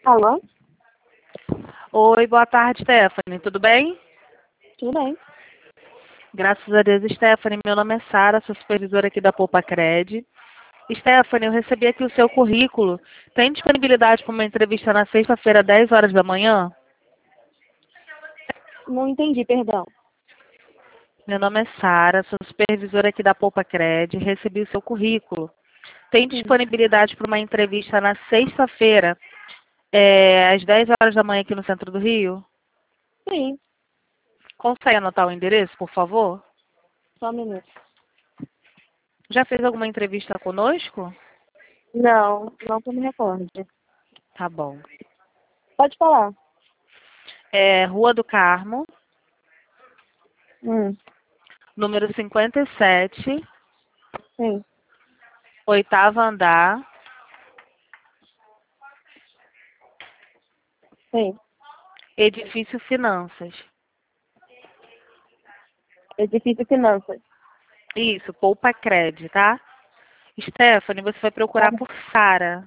Alô? Oi, boa tarde, Stephanie. Tudo bem? Tudo bem. Graças a Deus, Stephanie. Meu nome é Sara, sou supervisora aqui da Poupa Cred. Stephanie, eu recebi aqui o seu currículo. Tem disponibilidade para uma entrevista na sexta-feira, 10 horas da manhã? Não entendi, perdão. Meu nome é Sara, sou supervisora aqui da Poupa Cred. Recebi o seu currículo. Tem Sim. disponibilidade para uma entrevista na sexta-feira, às 10 horas da manhã aqui no centro do Rio? Sim, Consegue anotar o endereço, por favor? só um minuto. Já fez alguma entrevista conosco? Não que eu me recorde. Tá bom. Pode falar. Rua do Carmo, Hum, número 57, sim, oitavo andar, sim. edifício Finanças. Edifício Finanças. Isso, Poupa Cred, tá? Stephanie, você vai Tá, procurar por Sara.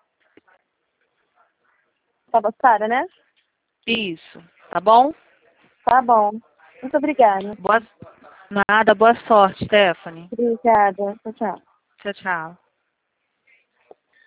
tá, Sara, né? Isso, tá bom? Tá bom. Muito obrigada. Boa... Nada, boa sorte, Stephanie. Obrigada. Tchau, tchau. Tchau, tchau.